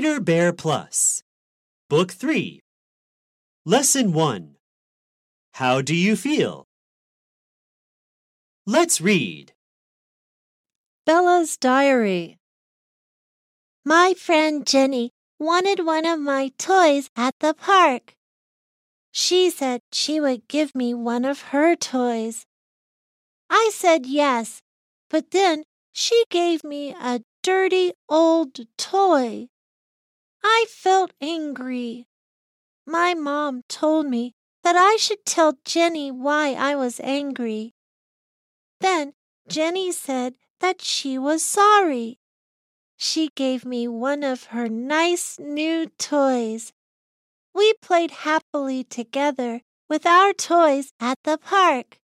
Reader Bear Plus, Book 3, Lesson 1. How do you feel? Let's read. Bella's Diary. My friend Jenny wanted one of my toys at the park. She said she would give me one of her toys. I said yes, but then she gave me a dirty old toy. I felt angry. My mom told me that I should tell Jenny why I was angry. Then Jenny said that she was sorry. She gave me one of her nice new toys. We played happily together with our toys at the park.